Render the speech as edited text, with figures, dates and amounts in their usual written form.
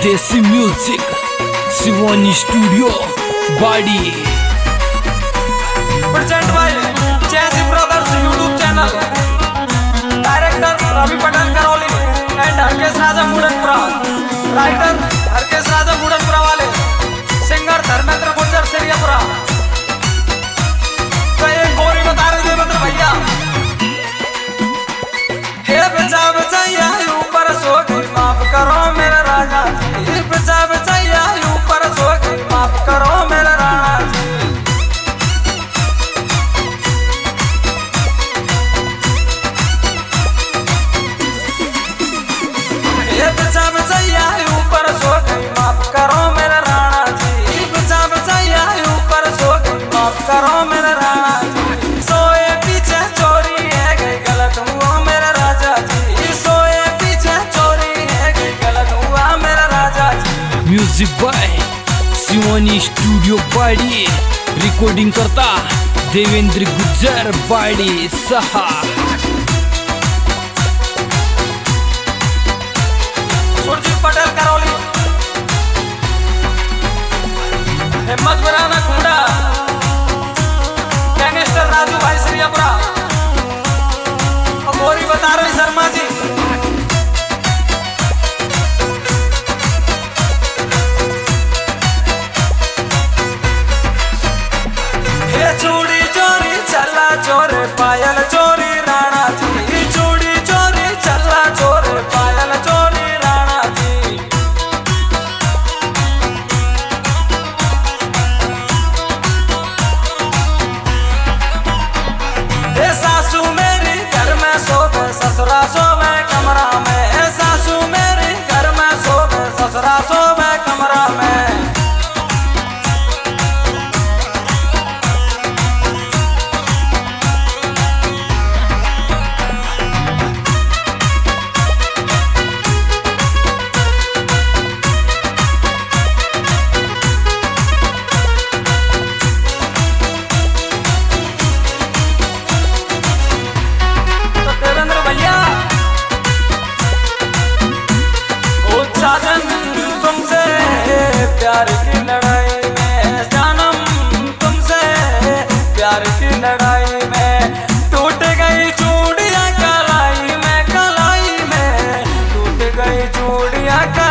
देसी music Shivani studio Bari present by चैसी brothers YouTube channel. Director Ravi Patel Karauli and Harkesh Raja Mudanpura. Writer Harkesh Raja Mudanpura वाले। Singer Dharmendra Gurjar Siriyapura. तो एक गोरी बता रहे देवेंद्र भैया, हे बचा बचाइया ऊपर सो गई माफ करो मेरा राजा जी। बचा बचाइया ऊपर सो गई माफ करो मेरा राजा जी। ये बचा बचाइया ऊपर सो गई माफ करो मेरा राणा जी। बचा बचाइया ऊपर सो गई माफ करो मेरा राणा जी। सोए पीछे चोरी है गई गलत हुआ मेरा राजा जी। सोए पीछे चोरी है गई गलत हुआ मेरा राजा जी। Music by Shivani studio Bari. Recording करता देवेंद्र गुर्जर बाड़ी सहा। सुरजीत पटेल करौली। हिम्मत बुराना कुंडा। गैंगस्टर राजू भाई सिरियापुरा। और गोरी बता रही शर्मा जी। ये चूड़ी चोरी चला चोरे पायल चोरी राणा जी। चूड़ी चोरी चला चोरे पायल चोरी राणा जी। ए सासू मेरी घर में सोवे ससुरा सोवे कमरा में। ए सासू मेरी घर में सोवे ससुरा सोवे कमरा में। साजन तुमसे प्यार की लड़ाई में, जानम तुमसे प्यार की लड़ाई में। टूट गई चूड़ियां कलाई में, कलाई में टूट गई चूड़ियां।